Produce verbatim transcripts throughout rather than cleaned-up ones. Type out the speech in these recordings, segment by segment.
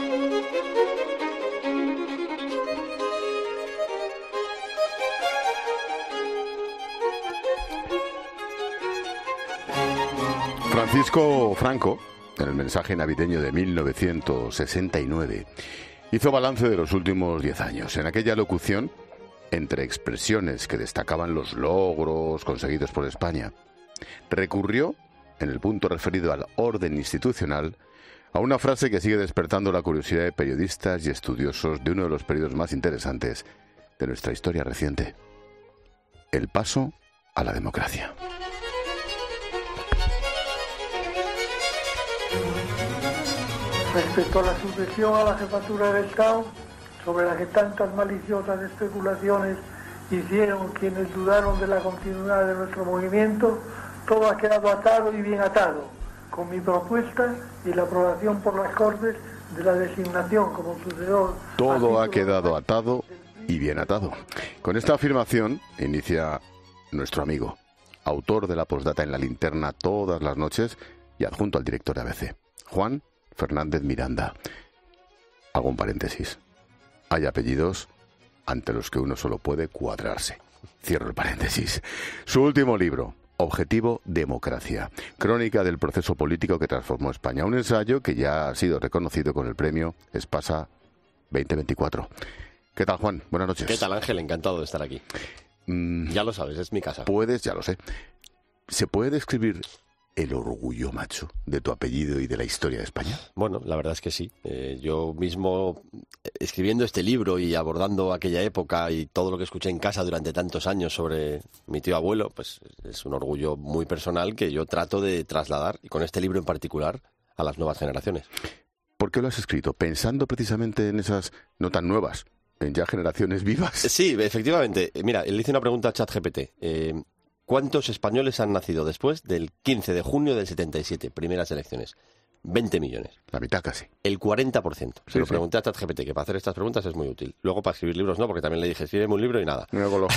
Francisco Franco, en el mensaje navideño de mil novecientos sesenta y nueve, hizo balance de los últimos diez años. En aquella locución, entre expresiones que destacaban los logros conseguidos por España, recurrió, en el punto referido al orden institucional, a una frase que sigue despertando la curiosidad de periodistas y estudiosos de uno de los periodos más interesantes de nuestra historia reciente: el paso a la democracia. Respecto a la sucesión a la jefatura del Estado, sobre la que tantas maliciosas especulaciones hicieron quienes dudaron de la continuidad de nuestro movimiento, todo ha quedado atado y bien atado, con mi propuesta y la aprobación por las Cortes de la designación como sucesor. Todo ha quedado atado y bien atado. Con esta afirmación inicia nuestro amigo, autor de la postdata en La Linterna todas las noches y adjunto al director de A B C, Juan Fernández Miranda. Hago un paréntesis. Hay apellidos ante los que uno solo puede cuadrarse. Cierro el paréntesis. Su último libro, Objetivo Democracia, crónica del proceso político que transformó España. Un ensayo que ya ha sido reconocido con el premio Espasa veinte veinticuatro. ¿Qué tal, Juan? Buenas noches. ¿Qué tal, Ángel? Encantado de estar aquí. Mm, ya lo sabes, es mi casa. Puedes, ya lo sé. ¿Se puede describir el orgullo, macho, de tu apellido y de la historia de España? Bueno, la verdad es que sí. Eh, yo mismo, escribiendo este libro y abordando aquella época y todo lo que escuché en casa durante tantos años sobre mi tío abuelo, pues es un orgullo muy personal que yo trato de trasladar, y con este libro en particular, a las nuevas generaciones. ¿Por qué lo has escrito? Pensando precisamente en esas no tan nuevas, en ya generaciones vivas. Sí, efectivamente. Mira, le hice una pregunta a ChatGPT. Eh, ¿Cuántos españoles han nacido después del quince de junio del setenta y siete? Primeras elecciones. veinte millones. La mitad casi. El cuarenta por ciento. Se Sí, lo sí. pregunté a ChatGPT, que para hacer estas preguntas es muy útil. Luego para escribir libros no, porque también le dije, escríbeme un libro y nada. Me hago lo...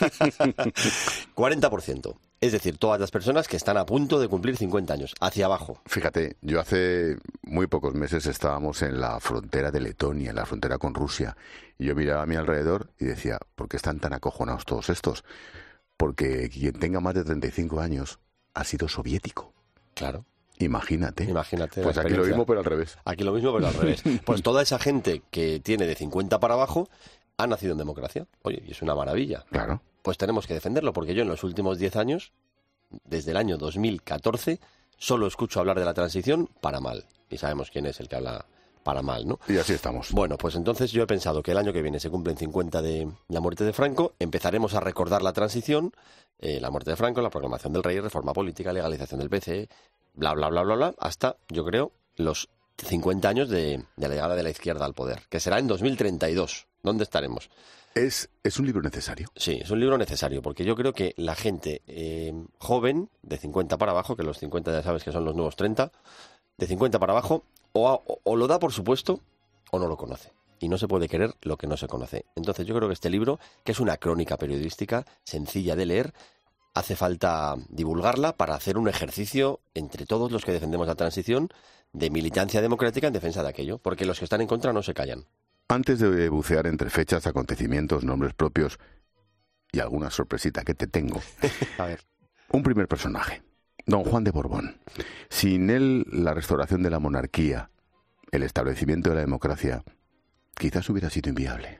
cuarenta por ciento. Es decir, todas las personas que están a punto de cumplir cincuenta años. Hacia abajo. Fíjate, yo hace muy pocos meses estábamos en la frontera de Letonia, en la frontera con Rusia. Y yo miraba a mi alrededor y decía, ¿por qué están tan acojonados todos estos? Porque quien tenga más de treinta y cinco años ha sido soviético. Claro. Imagínate. Imagínate. Pues aquí lo mismo, pero al revés. Aquí lo mismo, pero al revés. Pues toda esa gente que tiene de cincuenta para abajo ha nacido en democracia. Oye, y es una maravilla. Claro. Pues tenemos que defenderlo, porque yo en los últimos diez años, desde el año dos mil catorce, solo escucho hablar de la transición para mal. Y sabemos quién es el que habla para mal, ¿no? Y así estamos. Bueno, pues entonces yo he pensado que el año que viene se cumplen cincuenta de la muerte de Franco, empezaremos a recordar la transición, eh, la muerte de Franco, la proclamación del rey, reforma política, legalización del P C E, bla, bla, bla, bla, bla, hasta, yo creo, los cincuenta años de, de la llegada de la izquierda al poder, que será en dos mil treinta y dos. ¿Dónde estaremos? ¿Es, es un libro necesario? Sí, es un libro necesario, porque yo creo que la gente eh, joven, de cincuenta para abajo, que los cincuenta ya sabes que son los nuevos treinta, de cincuenta para abajo, o, a, o lo da por supuesto o no lo conoce. Y no se puede querer lo que no se conoce. Entonces yo creo que este libro, que es una crónica periodística sencilla de leer, hace falta divulgarla para hacer un ejercicio entre todos los que defendemos la transición de militancia democrática en defensa de aquello, porque los que están en contra no se callan. Antes de bucear entre fechas, acontecimientos, nombres propios y alguna sorpresita que te tengo, A ver. Un primer personaje, Don Juan de Borbón. Sin él, la restauración de la monarquía, el establecimiento de la democracia, quizás hubiera sido inviable.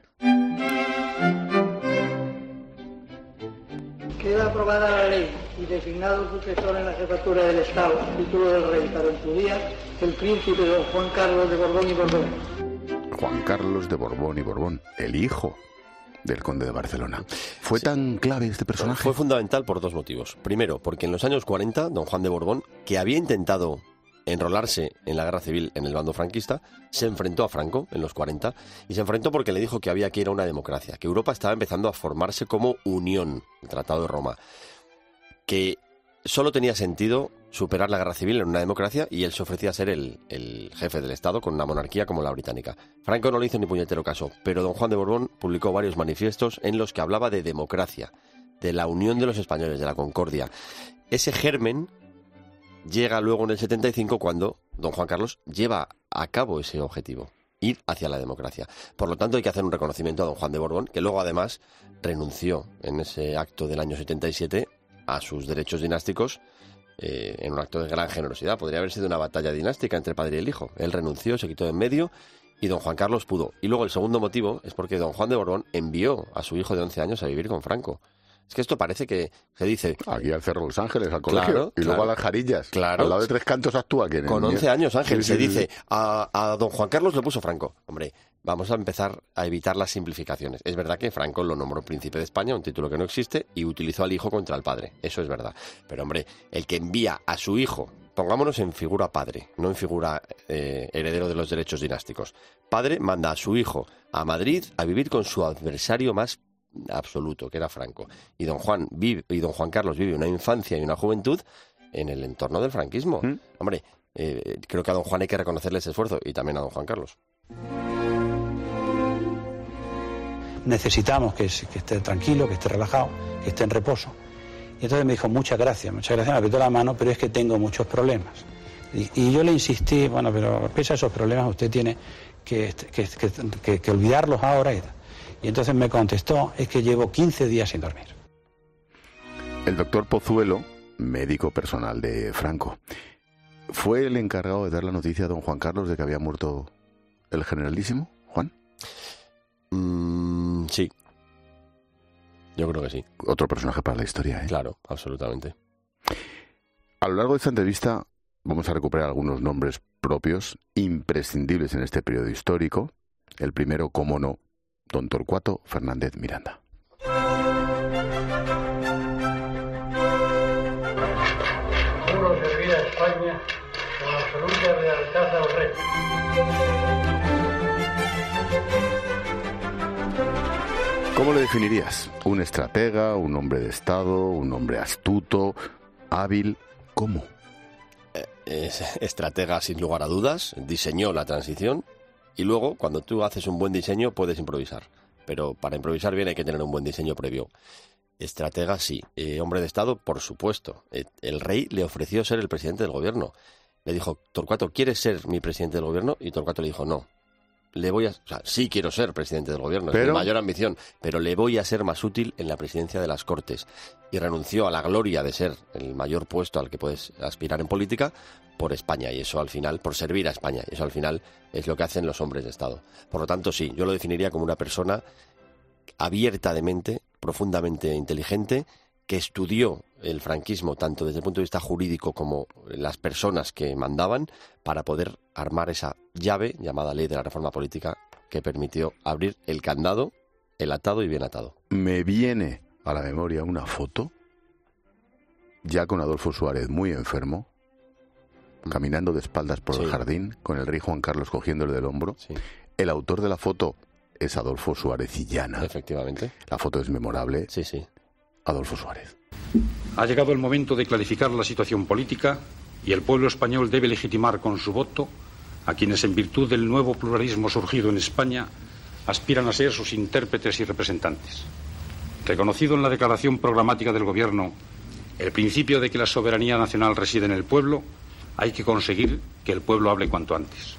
Queda aprobada la ley y designado sucesor en la jefatura del Estado, a título del rey, para en su día, el príncipe don Juan Carlos de Borbón y Borbón. Juan Carlos de Borbón y Borbón, el hijo del conde de Barcelona. ¿Fue Sí. tan clave este personaje? Fue fundamental por dos motivos. Primero, porque en los años cuarenta, don Juan de Borbón, que había intentado enrolarse en la guerra civil en el bando franquista, se enfrentó a Franco en los cuarenta, y se enfrentó porque le dijo que había que ir a una democracia, que Europa estaba empezando a formarse como unión, el Tratado de Roma, que solo tenía sentido superar la guerra civil en una democracia, y él se ofrecía a ser el, el jefe del Estado con una monarquía como la británica. Franco no le hizo ni puñetero caso, pero don Juan de Borbón publicó varios manifiestos en los que hablaba de democracia, de la unión de los españoles, de la concordia. Ese germen llega luego en el setenta y cinco cuando don Juan Carlos lleva a cabo ese objetivo. ir hacia la democracia. Por lo tanto, hay que hacer un reconocimiento a don Juan de Borbón, que luego además renunció en ese acto del año setenta y siete a sus derechos dinásticos eh, en un acto de gran generosidad. Podría haber sido una batalla dinástica entre padre y el hijo. Él renunció, se quitó de en medio y don Juan Carlos pudo. Y luego el segundo motivo es porque don Juan de Borbón envió a su hijo de once años a vivir con Franco. Es que esto parece que se dice... Aquí al Cerro Los Ángeles, al colegio, claro, y claro, luego a las Jarillas. Claro. Al lado de Tres Cantos actúa quien. Con once años, Ángel, sí, se sí, dice, sí. a, a don Juan Carlos le puso Franco. Hombre, vamos a empezar a evitar las simplificaciones. Es verdad que Franco lo nombró príncipe de España, un título que no existe, y utilizó al hijo contra el padre. Eso es verdad. Pero, hombre, el que envía a su hijo, pongámonos en figura padre, no en figura eh, heredero de los derechos dinásticos. Padre manda a su hijo a Madrid a vivir con su adversario más absoluto, que era Franco. Y don Juan vive, y don Juan Carlos vive una infancia y una juventud en el entorno del franquismo. ¿Mm? Hombre, eh, creo que a don Juan hay que reconocerle ese esfuerzo y también a don Juan Carlos. Necesitamos que, que esté tranquilo, que esté relajado, que esté en reposo. Y entonces me dijo, muchas gracias, muchas gracias, me apretó la mano, pero es que tengo muchos problemas. Y, y yo le insistí, bueno, pero pese a esos problemas usted tiene que, que, que, que, que olvidarlos ahora y Y entonces me contestó, es que llevo quince días sin dormir. El doctor Pozuelo, médico personal de Franco, ¿fue el encargado de dar la noticia a don Juan Carlos de que había muerto el generalísimo, Juan? Mm, sí. Yo creo que sí. Otro personaje para la historia, ¿eh? Claro, absolutamente. A lo largo de esta entrevista vamos a recuperar algunos nombres propios, imprescindibles en este periodo histórico. El primero, cómo no, don Torcuato Fernández Miranda. Juro servir a España con absoluta lealtad al rey. ¿Cómo le definirías? ¿Un estratega, un hombre de Estado, un hombre astuto, hábil? ¿Cómo? Es estratega sin lugar a dudas, diseñó la transición. Y luego, cuando tú haces un buen diseño, puedes improvisar. Pero para improvisar bien hay que tener un buen diseño previo. Estratega, sí. Eh, hombre de Estado, por supuesto. Eh, el rey le ofreció ser el presidente del gobierno. Le dijo, Torcuato, ¿quieres ser mi presidente del gobierno? Y Torcuato le dijo, no. Le voy a... O sea, sí quiero ser presidente del gobierno, pero... es mi mayor ambición, pero le voy a ser más útil en la presidencia de las Cortes. Y renunció a la gloria de ser el mayor puesto al que puedes aspirar en política por España, y eso al final, por servir a España, y eso al final es lo que hacen los hombres de Estado. Por lo tanto, sí, yo lo definiría como una persona abierta de mente, profundamente inteligente, que estudió el franquismo tanto desde el punto de vista jurídico como las personas que mandaban para poder armar esa llave llamada Ley de la Reforma Política que permitió abrir el candado, el atado y bien atado. Me viene a la memoria una foto ya con Adolfo Suárez muy enfermo, caminando de espaldas por sí. el jardín, con el rey Juan Carlos cogiéndole del hombro. Sí. El autor de la foto es Adolfo Suárez Illana. Efectivamente. La foto es memorable. Sí, sí. Adolfo Suárez. Ha llegado el momento de clarificar la situación política y el pueblo español debe legitimar con su voto a quienes, en virtud del nuevo pluralismo surgido en España, aspiran a ser sus intérpretes y representantes. Reconocido en la declaración programática del Gobierno el principio de que la soberanía nacional reside en el pueblo, hay que conseguir que el pueblo hable cuanto antes.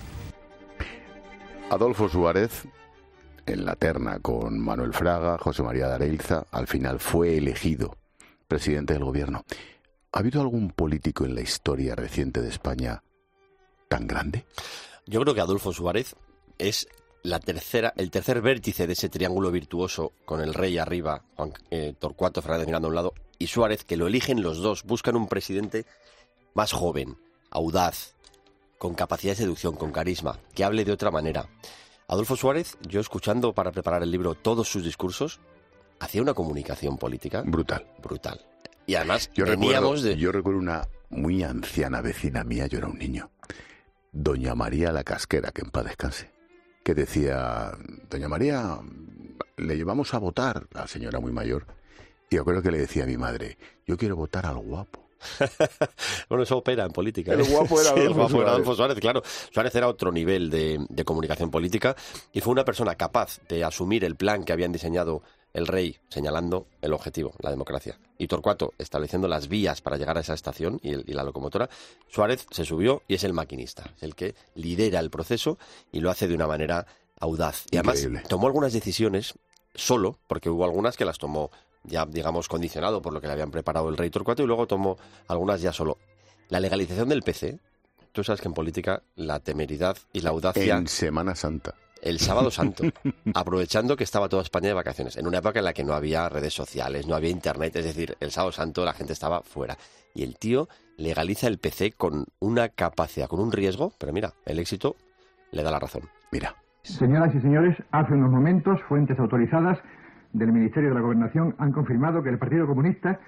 Adolfo Suárez, en la terna con Manuel Fraga, José María de Areilza, al final fue elegido presidente del gobierno. ¿Ha habido algún político en la historia reciente de España tan grande? Yo creo que Adolfo Suárez es la tercera, el tercer vértice de ese triángulo virtuoso con el rey arriba, Juan, eh, Torcuato Fernández mirando a un lado, y Suárez, que lo eligen los dos, buscan un presidente más joven, audaz, con capacidad de seducción, con carisma, que hable de otra manera. Adolfo Suárez, yo escuchando para preparar el libro todos sus discursos, hacía una comunicación política brutal. Brutal. Y además yo veníamos recuerdo, de... Yo recuerdo una muy anciana vecina mía, yo era un niño, doña María la Casquera, que en paz descanse, que decía, doña María, le llevamos a votar, la señora muy mayor, y yo creo que le decía a mi madre, yo quiero votar al guapo. Bueno, eso opera en política. El ¿eh? guapo era, sí, Adolfo, el guapo Suárez. era Adolfo Suárez, claro. Suárez era otro nivel de, de comunicación política y fue una persona capaz de asumir el plan que habían diseñado el rey señalando el objetivo, la democracia, y Torcuato estableciendo las vías para llegar a esa estación y, el, y la locomotora, Suárez se subió y es el maquinista, es el que lidera el proceso y lo hace de una manera audaz. Y además Increíble. tomó algunas decisiones solo, porque hubo algunas que las tomó ya, digamos, condicionado por lo que le habían preparado el rey Torcuato, y luego tomó algunas ya solo. La legalización del P C, tú sabes que en política la temeridad y la audacia... En Semana Santa. El sábado santo, aprovechando que estaba toda España de vacaciones, en una época en la que no había redes sociales, no había internet, es decir, el sábado santo la gente estaba fuera. Y el tío legaliza el P C con una capacidad, con un riesgo, pero mira, el éxito le da la razón. Mira. Señoras y señores, hace unos momentos fuentes autorizadas del Ministerio de la Gobernación han confirmado que el Partido Comunista...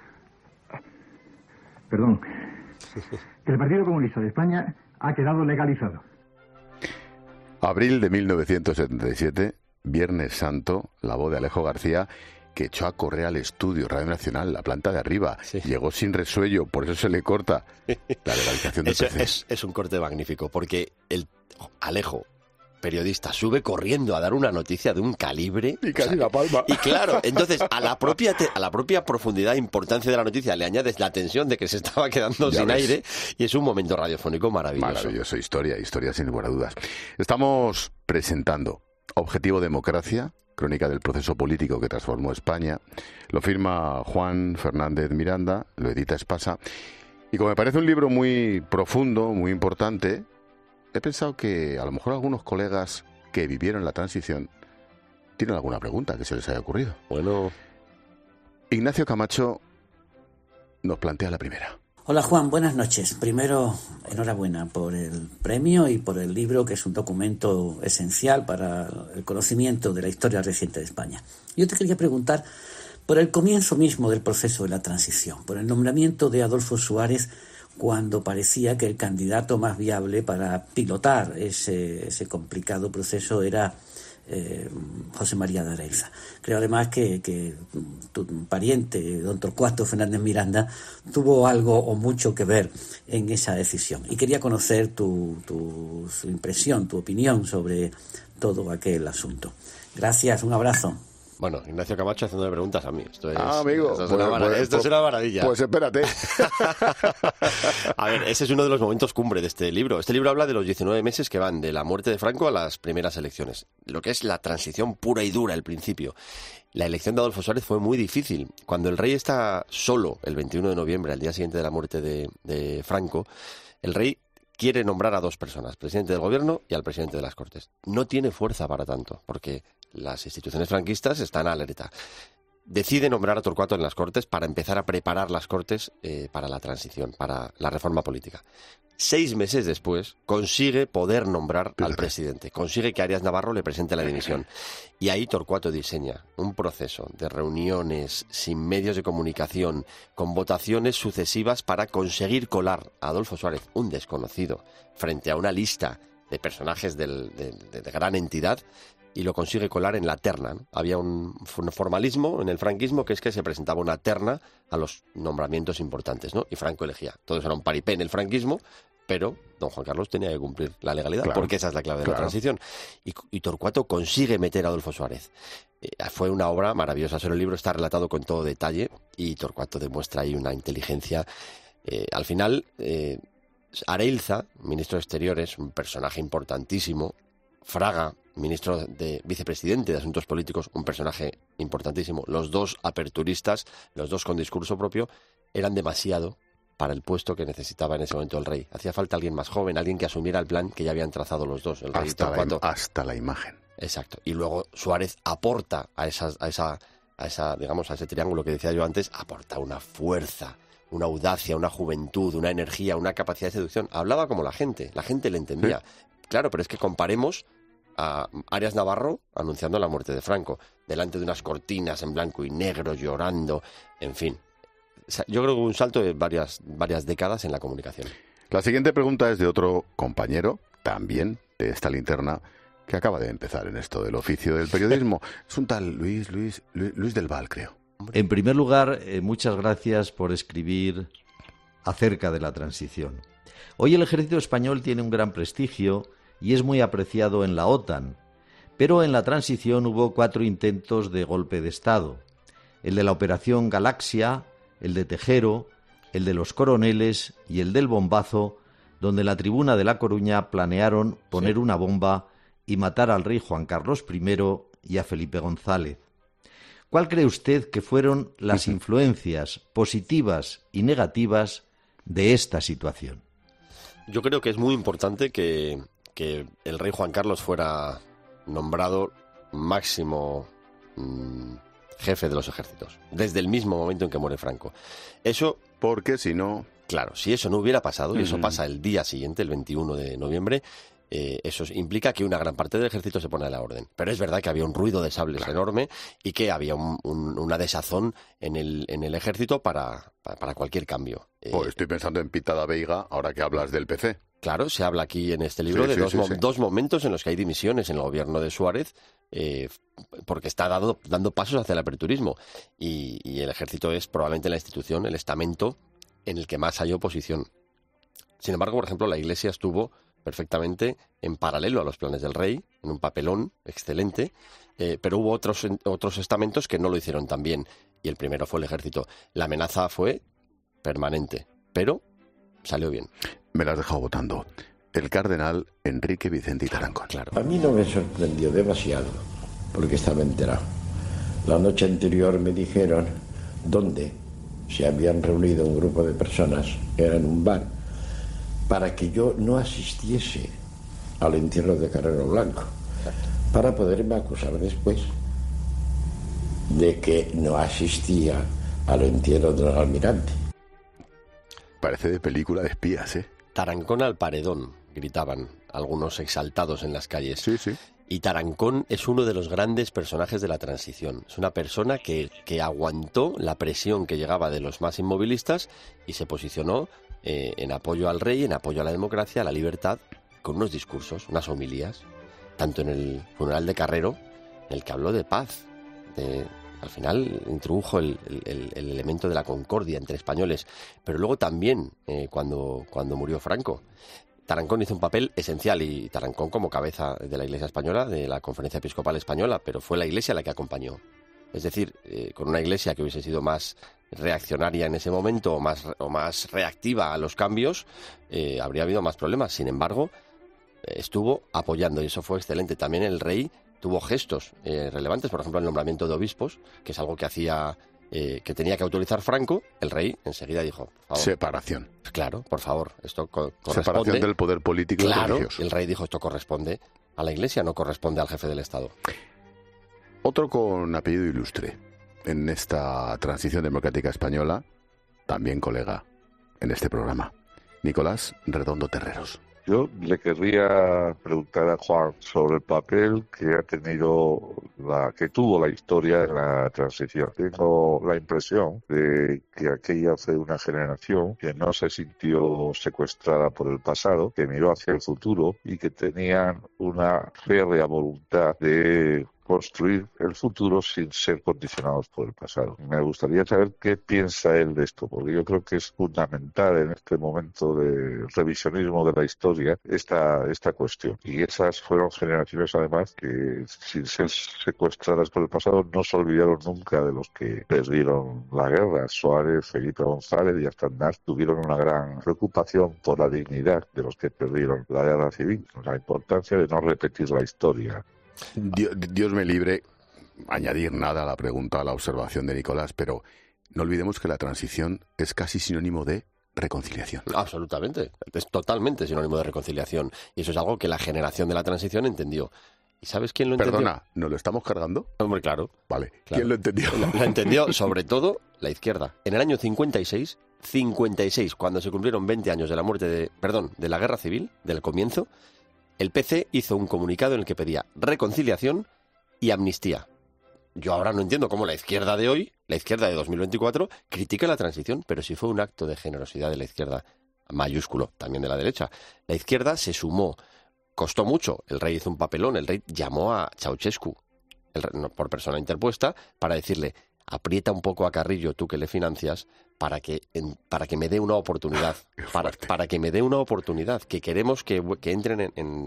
Perdón. Que el Partido Comunista de España ha quedado legalizado. Abril de mil novecientos setenta y siete, Viernes Santo, la voz de Alejo García, que echó a correr al estudio Radio Nacional, la planta de arriba. Sí. Llegó sin resuello, por eso se le corta la legalización del Eso P C. Es, es un corte magnífico, porque el Alejo, periodista, sube corriendo a dar una noticia de un calibre... Y casi o sea, la palma. Y claro, entonces a la propia te, a la propia profundidad e importancia de la noticia le añades la tensión de que se estaba quedando ya sin ves. aire, y es un momento radiofónico maravilloso. Maravilloso, historia, historia sin lugar a dudas. Estamos presentando Objetivo Democracia, crónica del proceso político que transformó España. Lo firma Juan Fernández Miranda, lo edita Espasa. Y como me parece un libro muy profundo, muy importante... He pensado que a lo mejor algunos colegas que vivieron la transición tienen alguna pregunta que se les haya ocurrido. Bueno, Ignacio Camacho nos plantea la primera. Hola Juan, buenas noches. Primero, enhorabuena por el premio y por el libro, que es un documento esencial para el conocimiento de la historia reciente de España. Yo te quería preguntar por el comienzo mismo del proceso de la transición, por el nombramiento de Adolfo Suárez, cuando parecía que el candidato más viable para pilotar ese, ese complicado proceso era eh, José María de Areilza. Creo además que, que tu pariente, don Torcuato Fernández Miranda, tuvo algo o mucho que ver en esa decisión. Y quería conocer tu, tu su impresión, tu opinión sobre todo aquel asunto. Gracias, un abrazo. Bueno, Ignacio Camacho haciendo preguntas a mí. Esto es, ah, amigo. Esto es, pues, una, pues, esto es una maravilla. Pues espérate. A ver, ese es uno de los momentos cumbre de este libro. Este libro habla de los diecinueve meses que van de la muerte de Franco a las primeras elecciones. Lo que es la transición pura y dura, el principio. La elección de Adolfo Suárez fue muy difícil. Cuando el rey está solo, el veintiuno de noviembre, al día siguiente de la muerte de, de Franco, el rey quiere nombrar a dos personas, presidente del gobierno y al presidente de las Cortes. No tiene fuerza para tanto, porque las instituciones franquistas están alerta. Decide nombrar a Torcuato en las Cortes para empezar a preparar las Cortes eh, para la transición, para la reforma política. Seis meses después consigue poder nombrar al presidente, consigue que Arias Navarro le presente la dimisión. Y ahí Torcuato diseña un proceso de reuniones sin medios de comunicación, con votaciones sucesivas para conseguir colar a Adolfo Suárez, un desconocido, frente a una lista de personajes del, de, de, de gran entidad, y lo consigue colar en la terna, ¿no? Había un, un formalismo en el franquismo, que es que se presentaba una terna a los nombramientos importantes, ¿no? Y Franco elegía. Todo eso era un paripé en el franquismo, pero don Juan Carlos tenía que cumplir la legalidad, claro, porque esa es la clave de claro. la transición. Y, y Torcuato consigue meter a Adolfo Suárez. Eh, fue una obra maravillosa. Solo el libro está relatado con todo detalle y Torcuato demuestra ahí una inteligencia. Eh, al final, eh, Areilza, ministro de Exteriores, un personaje importantísimo. Fraga, ministro de vicepresidente de Asuntos Políticos, un personaje importantísimo. Los dos aperturistas, los dos con discurso propio, eran demasiado para el puesto que necesitaba en ese momento el rey. Hacía falta alguien más joven, alguien que asumiera el plan que ya habían trazado los dos, el rey hasta, Torcuato. la, hasta la imagen. Exacto. Y luego Suárez aporta a, esas, a, esa, a, esa, digamos, a ese triángulo que decía yo antes, aporta una fuerza, una audacia, una juventud, una energía, una capacidad de seducción. Hablaba como la gente, la gente le entendía. Sí. Claro, pero es que comparemos a Arias Navarro anunciando la muerte de Franco, delante de unas cortinas en blanco y negro, llorando, en fin. Yo creo que un salto de varias, varias décadas en la comunicación. La siguiente pregunta es de otro compañero, también de esta linterna, que acaba de empezar en esto del oficio del periodismo. Es un tal Luis, Luis, Luis, Luis del Val, creo. En primer lugar, eh, muchas gracias por escribir acerca de la transición. Hoy el ejército español tiene un gran prestigio y es muy apreciado en la OTAN, Pero en la transición hubo cuatro intentos de golpe de Estado. El de la Operación Galaxia, el de Tejero, el de los Coroneles y el del Bombazo, donde en la tribuna de La Coruña planearon poner sí. una bomba y matar al rey Juan Carlos primero y a Felipe González. ¿Cuál cree usted que fueron las influencias positivas y negativas de esta situación? Yo creo que es muy importante que, que el rey Juan Carlos fuera nombrado máximo mmm, jefe de los ejércitos, desde el mismo momento en que muere Franco. Eso, porque si no... Claro, si eso no hubiera pasado, y eso pasa el día siguiente, el veintiuno de noviembre, eh, eso implica que una gran parte del ejército se pone a la orden. Pero es verdad que había un ruido de sables claro. enorme y que había un, un, una desazón en el, en el ejército para, para, para cualquier cambio. Oh, estoy pensando en Pitada Veiga, ahora que hablas del P C. Claro, se habla aquí en este libro sí, de sí, dos, sí, mo- sí. dos momentos en los que hay dimisiones en el gobierno de Suárez, eh, porque está dando, dando pasos hacia el aperturismo. Y, y el ejército es probablemente la institución, el estamento en el que más hay oposición. Sin embargo, por ejemplo, la Iglesia estuvo perfectamente en paralelo a los planes del rey, en un papelón excelente, eh, pero hubo otros, otros estamentos que no lo hicieron tan bien, y el primero fue el ejército. La amenaza fue permanente, pero salió bien. Me la has dejado votando. El cardenal Enrique Vicente y Tarancón. Claro. A mí no me sorprendió demasiado, porque estaba enterado. La noche anterior me dijeron dónde se habían reunido un grupo de personas, era en un bar, para que yo no asistiese al entierro de Carrero Blanco, para poderme acusar después de que no asistía al entierro del almirante. Parece de película de espías, ¿eh? Tarancón al paredón, gritaban algunos exaltados en las calles. Sí, sí. Y Tarancón es uno de los grandes personajes de la transición. Es una persona que, que aguantó la presión que llegaba de los más inmovilistas y se posicionó eh, en apoyo al rey, en apoyo a la democracia, a la libertad, con unos discursos, unas homilías, tanto en el funeral de Carrero, en el que habló de paz. De, al final introdujo el, el, el elemento de la concordia entre españoles, pero luego también eh, cuando, cuando murió Franco. Tarancón hizo un papel esencial, y Tarancón como cabeza de la Iglesia Española, de la Conferencia Episcopal Española, pero fue la Iglesia la que acompañó. Es decir, eh, con una Iglesia que hubiese sido más reaccionaria en ese momento o más, o más reactiva a los cambios, eh, habría habido más problemas. Sin embargo, eh, estuvo apoyando y eso fue excelente. También el rey tuvo gestos eh, relevantes, por ejemplo el nombramiento de obispos, que es algo que hacía... Eh, que tenía que autorizar Franco. El rey enseguida dijo, por favor. Separación. Claro, por favor, esto co- corresponde. Separación del poder político claro, y religioso. El rey dijo, esto corresponde a la Iglesia, no corresponde al jefe del Estado. Otro con apellido ilustre en esta transición democrática española, también colega en este programa, Nicolás Redondo Terreros. Yo le querría preguntar a Juan sobre el papel que ha tenido, la que tuvo la historia en la transición. Tengo la impresión de que aquella fue una generación que no se sintió secuestrada por el pasado, que miró hacia el futuro y que tenían una férrea voluntad de construir el futuro sin ser condicionados por el pasado. Me gustaría saber qué piensa él de esto, porque yo creo que es fundamental en este momento de revisionismo de la historia esta, esta cuestión. Y esas fueron generaciones, además, que sin ser secuestradas por el pasado no se olvidaron nunca de los que perdieron la guerra. Suárez, Felipe González y hasta Aznar tuvieron una gran preocupación por la dignidad de los que perdieron la guerra civil, la importancia de no repetir la historia. Dios, Dios me libre añadir nada a la pregunta, a la observación de Nicolás, pero no olvidemos que la transición es casi sinónimo de reconciliación. Absolutamente, es totalmente sinónimo de reconciliación. Y eso es algo que la generación de la transición entendió. ¿Y sabes quién lo entendió? Perdona, ¿nos lo estamos cargando? Hombre, claro. Vale, claro. ¿Quién lo entendió? Lo, lo entendió sobre todo la izquierda. En el año cincuenta y seis, cincuenta y seis, cuando se cumplieron veinte años de la muerte de, perdón, de la guerra civil, del comienzo, el P C hizo un comunicado en el que pedía reconciliación y amnistía. Yo ahora no entiendo cómo la izquierda de hoy, la izquierda de dos mil veinticuatro, critica la transición, pero si fue un acto de generosidad de la izquierda, mayúsculo, también de la derecha. La izquierda se sumó, costó mucho, el rey hizo un papelón, el rey llamó a Ceausescu, el, no, por persona interpuesta, para decirle, aprieta un poco a Carrillo, tú que le financias, para que, en, para que me dé una oportunidad, para, para que me dé una oportunidad, que queremos que, que entren en, en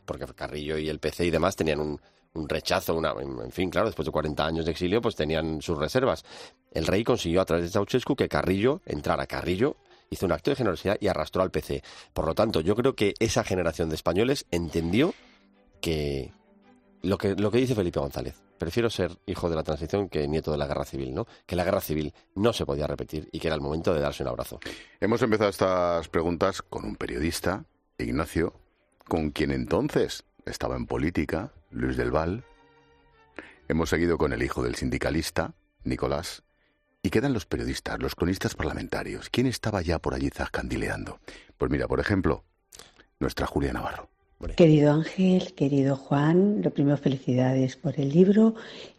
porque Carrillo y el P C y demás tenían un, un rechazo, una, en fin, claro, después de cuarenta años de exilio, pues tenían sus reservas. El rey consiguió a través de Ceausescu que Carrillo entrara. Carrillo hizo un acto de generosidad y arrastró al P C. Por lo tanto, yo creo que esa generación de españoles entendió que lo que, lo que dice Felipe González, prefiero ser hijo de la transición que nieto de la guerra civil, ¿no? Que la guerra civil no se podía repetir y que era el momento de darse un abrazo. Hemos empezado estas preguntas con un periodista, Ignacio, con quien entonces estaba en política, Luis del Val. Hemos seguido con el hijo del sindicalista, Nicolás. Y quedan los periodistas, los cronistas parlamentarios. ¿Quién estaba ya por allí zascandileando? Pues mira, por ejemplo, nuestra Julia Navarro. Querido Ángel, querido Juan, lo primero, felicidades por el libro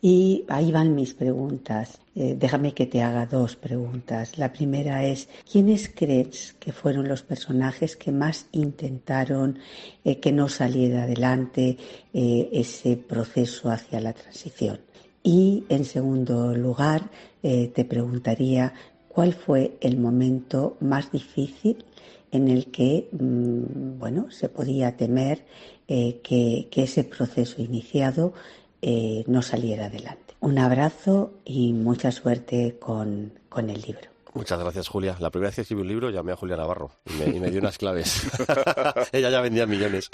y ahí van mis preguntas. Eh, déjame que te haga dos preguntas. La primera es, ¿quiénes crees que fueron los personajes que más intentaron eh, que no saliera adelante eh, ese proceso hacia la transición? Y en segundo lugar, eh, te preguntaría, ¿cuál fue el momento más difícil en el que, bueno, se podía temer eh, que, que ese proceso iniciado eh, no saliera adelante? Un abrazo y mucha suerte con, con el libro. Muchas gracias, Julia. La primera vez que escribí un libro llamé a Julia Navarro y me, y me dio unas claves. Ella ya vendía millones.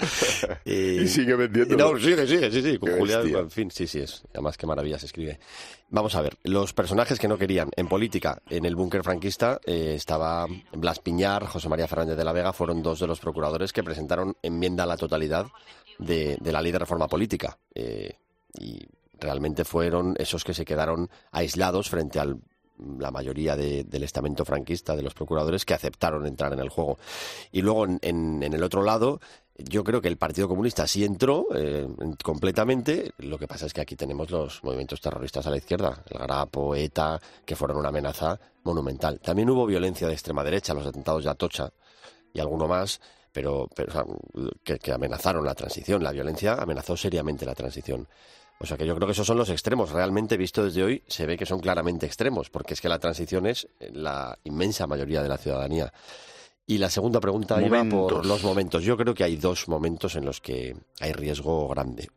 Y, y sigue vendiendo. No, sigue, sigue, sí, sí. Con Qué Julia, bestia. en fin, sí, sí, es. Además, qué maravilla se escribe. Vamos a ver, los personajes que no querían en política, en el búnker franquista, eh, estaba Blas Piñar, José María Fernández de la Vega, fueron dos de los procuradores que presentaron enmienda a la totalidad de, de la ley de reforma política. Eh, y realmente fueron esos que se quedaron aislados frente al la mayoría de, del estamento franquista, de los procuradores, que aceptaron entrar en el juego. Y luego, en, en, en el otro lado, yo creo que el Partido Comunista sí entró eh, completamente. Lo que pasa es que aquí tenemos los movimientos terroristas a la izquierda, el Grapo, ETA, que fueron una amenaza monumental. También hubo violencia de extrema derecha, los atentados de Atocha y alguno más, pero, pero o sea, que, que amenazaron la transición. La violencia amenazó seriamente la transición. O sea que yo creo que esos son los extremos. Realmente, visto desde hoy, se ve que son claramente extremos, porque es que la transición es la inmensa mayoría de la ciudadanía. Y la segunda pregunta iba por los momentos. Yo creo que hay dos momentos en los que hay riesgo grande.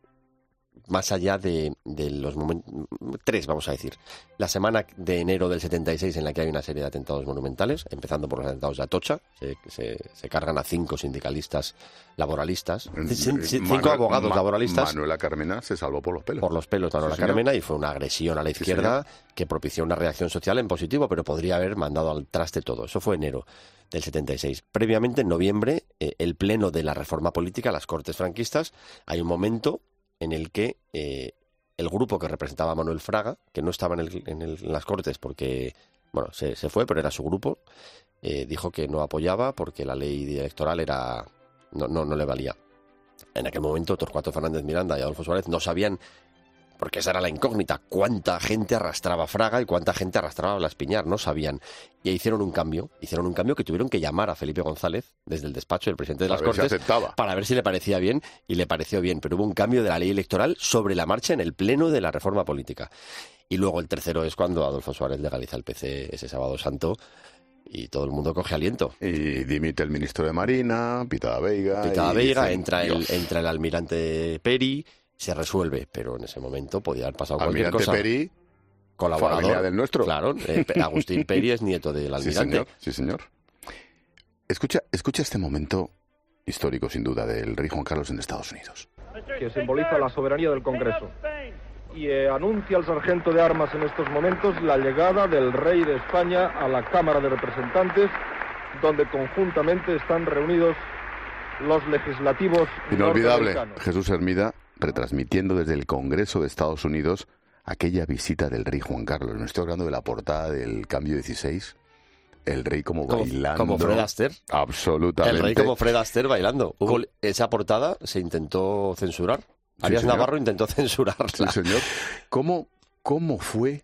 Más allá de, de los momentos... Tres, vamos a decir. La semana de enero del setenta y seis, en la que hay una serie de atentados monumentales, empezando por los atentados de Atocha. Se, se, se cargan a cinco sindicalistas laboralistas. C- cinco Manuel, abogados Ma- laboralistas. Manuela Carmena se salvó por los pelos. Por los pelos, Manuela sí, Carmena, y fue una agresión a la izquierda sí, que propició una reacción social en positivo, pero podría haber mandado al traste todo. Eso fue enero del setenta y seis. Previamente, en noviembre, eh, el pleno de la reforma política, las Cortes franquistas, hay un momento en el que eh, el grupo que representaba a Manuel Fraga, que no estaba en, el, en, el, en las Cortes porque, bueno, se, se fue, pero era su grupo, eh, dijo que no apoyaba porque la ley electoral era no, no, no le valía. En aquel momento, Torcuato Fernández Miranda y Adolfo Suárez no sabían, porque esa era la incógnita, cuánta gente arrastraba Fraga y cuánta gente arrastraba Blas Piñar, no sabían. Y hicieron un cambio, hicieron un cambio que tuvieron que llamar a Felipe González desde el despacho del presidente de las Cortes si para ver si le parecía bien, y le pareció bien, pero hubo un cambio de la ley electoral sobre la marcha en el pleno de la reforma política. Y luego el tercero es cuando Adolfo Suárez legaliza el P C ese sábado santo y todo el mundo coge aliento. Y dimite el ministro de Marina, Pitada Veiga. Pitada y Veiga, dicen, entra, el, entra el almirante Peri, se resuelve, pero en ese momento podía haber pasado cualquier almirante cosa. Peri, colaborador familia del nuestro. Claro, eh, Agustín Peri es nieto del almirante. Sí, señor. Sí, señor. Escucha, escucha este momento histórico, sin duda, del rey Juan Carlos en Estados Unidos. Que simboliza la soberanía del Congreso. Y eh, anuncia al sargento de armas en estos momentos la llegada del rey de España a la Cámara de Representantes, donde conjuntamente están reunidos los legislativos Inolvidable, norteamericanos. Jesús Hermida, retransmitiendo desde el Congreso de Estados Unidos aquella visita del rey Juan Carlos. No estoy hablando de la portada del Cambio dieciséis. El rey como, como bailando. Como Fred Astaire. Absolutamente. El rey como Fred Astaire bailando. Hubo, esa portada se intentó censurar. Sí, Arias señor. Navarro intentó censurarla. Sí, señor. ¿Cómo, ¿Cómo fue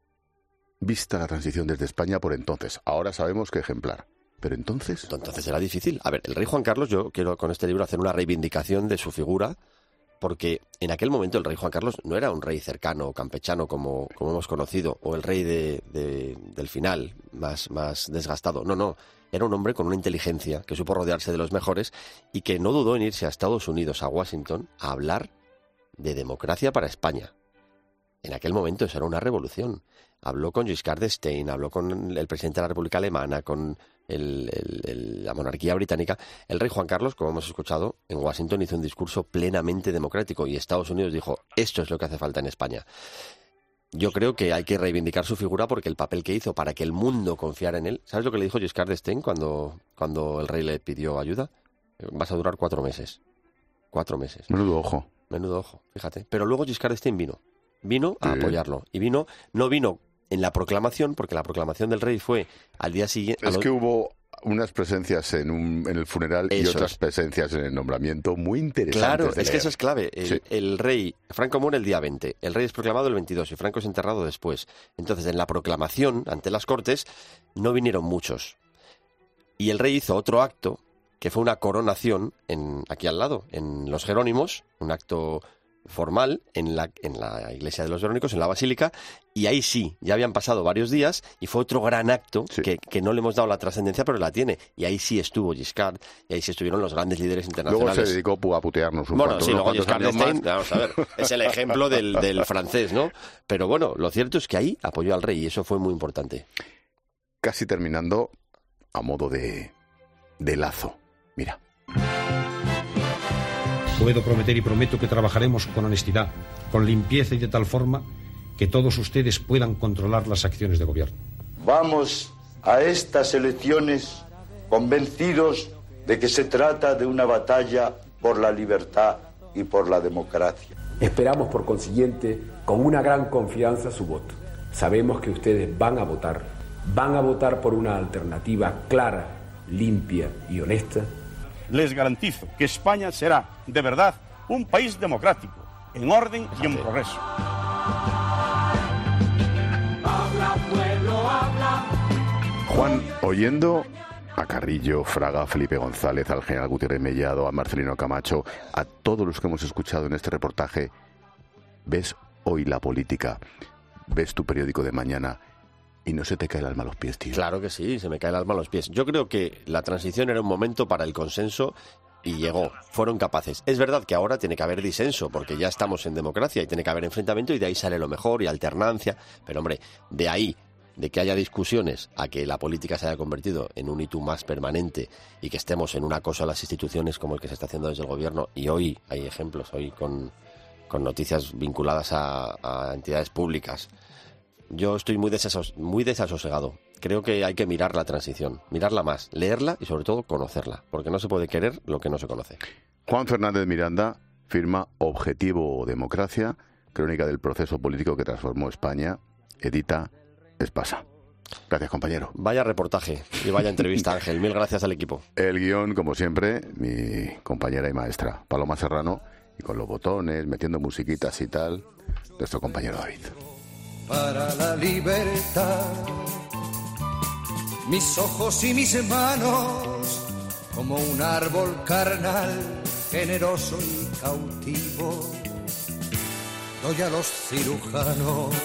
vista la transición desde España por entonces? Ahora sabemos que ejemplar. Pero entonces... Entonces era difícil. A ver, el rey Juan Carlos, yo quiero con este libro hacer una reivindicación de su figura, porque en aquel momento el rey Juan Carlos no era un rey cercano o campechano como, como hemos conocido, o el rey de, de, del final, más, más desgastado. No, no. era un hombre con una inteligencia, que supo rodearse de los mejores y que no dudó en irse a Estados Unidos, a Washington, a hablar de democracia para España. En aquel momento eso era una revolución. Habló con Giscard d'Estaing, habló con el presidente de la República Alemana, con el, el, el, la monarquía británica. El rey Juan Carlos, como hemos escuchado, en Washington hizo un discurso plenamente democrático y Estados Unidos dijo, esto es lo que hace falta en España. Yo creo que hay que reivindicar su figura porque el papel que hizo para que el mundo confiara en él... ¿Sabes lo que le dijo Giscard d'Estaing cuando, cuando el rey le pidió ayuda? Vas a durar cuatro meses. Cuatro meses. Menudo ojo. Menudo ojo, fíjate. Pero luego Giscard d'Estaing vino. Vino a Sí. apoyarlo. Y vino, no vino en la proclamación, porque la proclamación del rey fue al día siguiente... Es lo... que hubo unas presencias en, un, en el funeral y Eso otras es. presencias en el nombramiento muy interesantes. Claro, de es que leer. eso es clave. El, Sí. el rey, Franco muere el día veinte, el rey es proclamado el veintidós y Franco es enterrado después. Entonces, en la proclamación, ante las Cortes, no vinieron muchos. Y el rey hizo otro acto, que fue una coronación en, aquí al lado, en los Jerónimos, un acto formal en la, en la iglesia de los Jerónimos, en la basílica, y ahí sí, ya habían pasado varios días y fue otro gran acto Sí. que, que no le hemos dado la trascendencia, pero la tiene. Y ahí sí estuvo Giscard, y ahí sí estuvieron los grandes líderes Luego internacionales. se dedicó pu- a putearnos un Bueno, cuanto, sí, unos luego cuantos Giscard años d'Estaing, más. vamos a ver, es el ejemplo del, del francés, ¿no? Pero bueno, lo cierto es que ahí apoyó al rey y eso fue muy importante. Casi terminando a modo de, de lazo. Mira. Puedo prometer y prometo que trabajaremos con honestidad, con limpieza y de tal forma que todos ustedes puedan controlar las acciones de gobierno. Vamos a estas elecciones convencidos de que se trata de una batalla por la libertad y por la democracia. Esperamos, por consiguiente, con una gran confianza su voto. Sabemos que ustedes van a votar, van a votar por una alternativa clara, limpia y honesta. Les garantizo que España será, de verdad, un país democrático, en orden y en progreso. Juan, oyendo a Carrillo, Fraga, Felipe González, al general Gutiérrez Mellado, a Marcelino Camacho, a todos los que hemos escuchado en este reportaje, ves hoy la política, ves tu periódico de mañana y no se te cae el alma a los pies, tío. Claro que sí, se me cae el alma a los pies. Yo creo que la transición era un momento para el consenso y llegó, fueron capaces. Es verdad que ahora tiene que haber disenso, porque ya estamos en democracia y tiene que haber enfrentamiento y de ahí sale lo mejor y alternancia. Pero hombre, de ahí, de que haya discusiones, a que la política se haya convertido en un hito más permanente y que estemos en un acoso a las instituciones como el que se está haciendo desde el gobierno, y hoy hay ejemplos, hoy con, con noticias vinculadas a, a entidades públicas. Yo estoy muy, desasos, muy desasosegado. Creo que hay que mirar la transición, mirarla más, leerla y sobre todo conocerla, porque no se puede querer lo que no se conoce. Juan Fernández Miranda firma Objetivo Democracia, crónica del proceso político que transformó España, edita Espasa. Gracias, compañero. Vaya reportaje y vaya entrevista, Ángel. Mil gracias al equipo. El guión, como siempre, mi compañera y maestra, Paloma Serrano, y con los botones, metiendo musiquitas y tal, nuestro compañero David. Para la libertad, mis ojos y mis manos, como un árbol carnal, generoso y cautivo, doy a los cirujanos.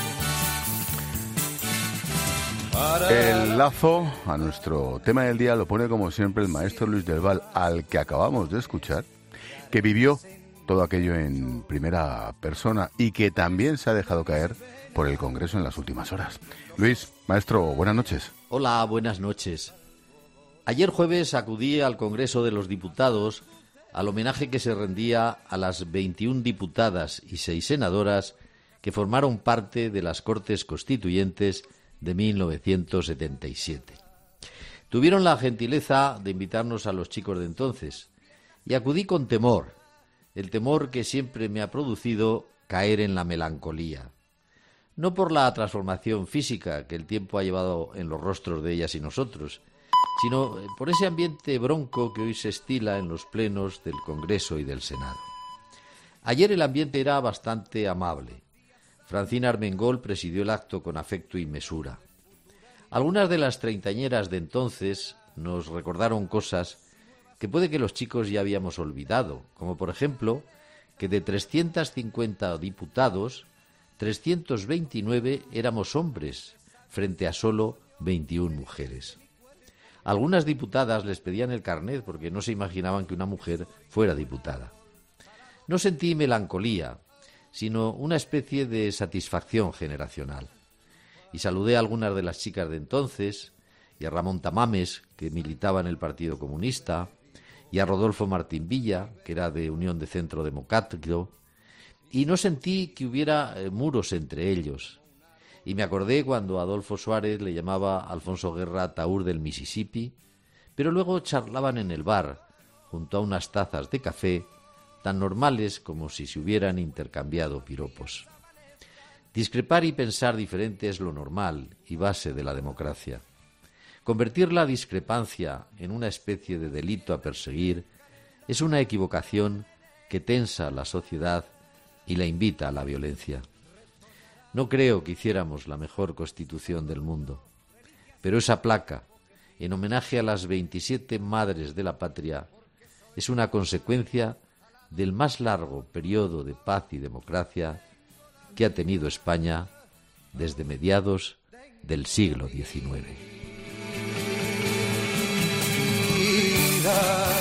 El lazo a nuestro tema del día lo pone como siempre el maestro Luis del Val, al que acabamos de escuchar, que vivió todo aquello en primera persona y que también se ha dejado caer por el Congreso en las últimas horas. Luis, maestro, buenas noches. Hola, buenas noches. Ayer jueves acudí al Congreso de los Diputados al homenaje que se rendía a las veintiuna diputadas y seis senadoras que formaron parte de las Cortes Constituyentes de mil novecientos setenta y siete. Tuvieron la gentileza de invitarnos a los chicos de entonces y acudí con temor, el temor que siempre me ha producido caer en la melancolía. No por la transformación física que el tiempo ha llevado en los rostros de ellas y nosotros, sino por ese ambiente bronco que hoy se estila en los plenos del Congreso y del Senado. Ayer el ambiente era bastante amable. Francina Armengol presidió el acto con afecto y mesura. Algunas de las treintañeras de entonces nos recordaron cosas que puede que los chicos ya habíamos olvidado, como por ejemplo que de trescientos cincuenta diputados, trescientos veintinueve éramos hombres, frente a solo veintiuna mujeres. Algunas diputadas les pedían el carnet porque no se imaginaban que una mujer fuera diputada. No sentí melancolía, sino una especie de satisfacción generacional. Y saludé a algunas de las chicas de entonces, y a Ramón Tamames, que militaba en el Partido Comunista, y a Rodolfo Martín Villa, que era de Unión de Centro Democrático, y no sentí que hubiera eh, muros entre ellos. Y me acordé cuando Adolfo Suárez le llamaba a Alfonso Guerra Taur del Mississippi, pero luego charlaban en el bar, junto a unas tazas de café, tan normales como si se hubieran intercambiado piropos. Discrepar y pensar diferente es lo normal y base de la democracia. Convertir la discrepancia en una especie de delito a perseguir es una equivocación que tensa la sociedad y la invita a la violencia. No creo que hiciéramos la mejor Constitución del mundo, pero esa placa, en homenaje a las veintisiete madres de la patria, es una consecuencia del más largo periodo de paz y democracia que ha tenido España desde mediados del siglo diecinueve. Vida.